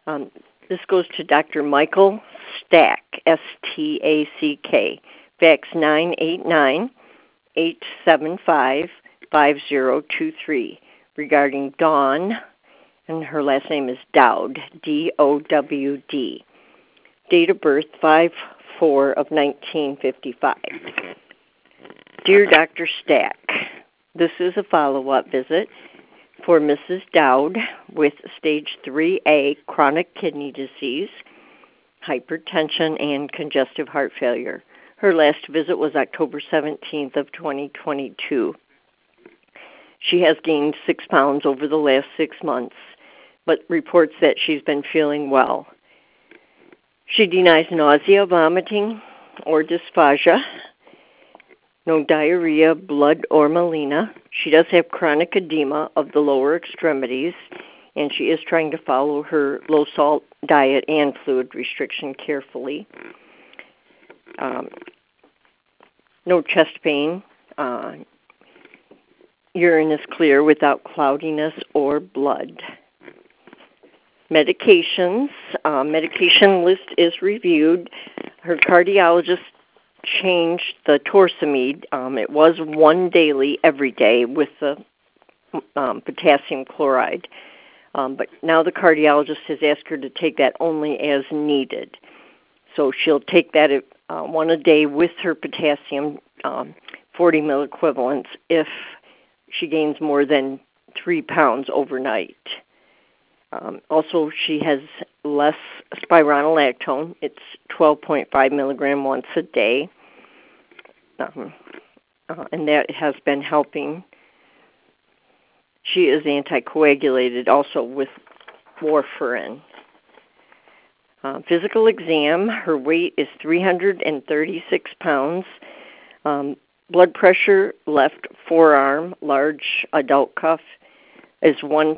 This goes to Dr. Michael Stack, S-T-A-C-K, fax 989-875-5023, regarding Dawn, and her last name is Dowd, D-O-W-D. Date of birth, 5/4 of 1955. Dear Dr. Stack, this is a follow-up visit for Mrs. Dowd with stage 3A chronic kidney disease, hypertension, and congestive heart failure. Her last visit was October 17th of 2022. She has gained 6 pounds over the last 6 months, but reports that she's been feeling well. She denies nausea, vomiting, or dysphagia, no diarrhea, blood, or melena. She does have chronic edema of the lower extremities, and she is trying to follow her low-salt diet and fluid restriction carefully. No chest pain. Urine is clear without cloudiness or blood. Medications. Medication list is reviewed. Her cardiologist changed the torsemide. It was 1 daily every day with the potassium chloride. But now the cardiologist has asked her to take that only as needed. So she'll take that 1 a day with her potassium, 40 milliequivalents, if she gains more than 3 pounds overnight. Also, she has less spironolactone. It's 12.5 milligram once a day, and that has been helping. She is anticoagulated also with warfarin. Physical exam, her weight is 336 pounds. Blood pressure, left forearm, large adult cuff, is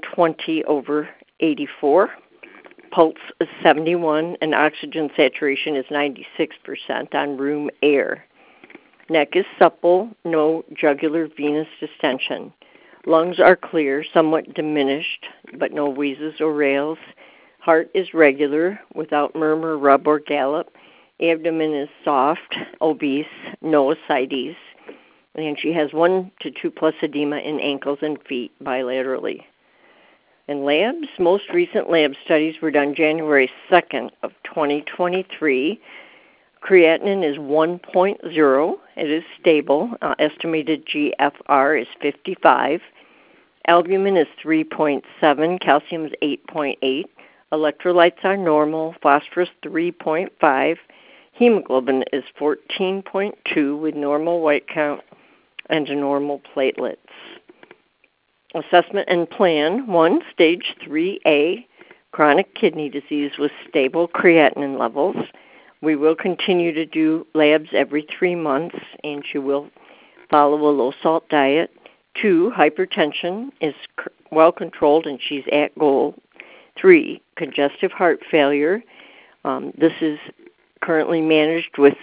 120/84. Pulse is 71, and oxygen saturation is 96% on room air. Neck is supple, no jugular venous distension. Lungs are clear, somewhat diminished, but no wheezes or rales. Heart is regular, without murmur, rub, or gallop. Abdomen is soft, obese, no ascites. And she has 1 to 2 plus edema in ankles and feet bilaterally. And labs, most recent lab studies were done January 2nd of 2023. Creatinine is 1.0. It is stable. Estimated GFR is 55. Albumin is 3.7. Calcium is 8.8. Electrolytes are normal. Phosphorus 3.5. Hemoglobin is 14.2 with normal white count and normal platelets. Assessment and plan. 1, stage 3A, chronic kidney disease with stable creatinine levels. We will continue to do labs every 3 months, and she will follow a low-salt diet. 2, hypertension is well controlled, and she's at goal. 3, congestive heart failure. This is currently managed with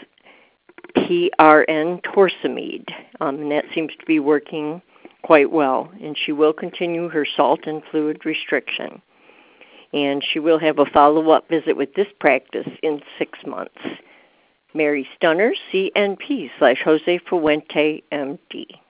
PRN torsemide, and that seems to be working quite well. And she will continue her salt and fluid restriction. And she will have a follow-up visit with this practice in 6 months. Mary Stunner, CNP /Jose Fuente, MD.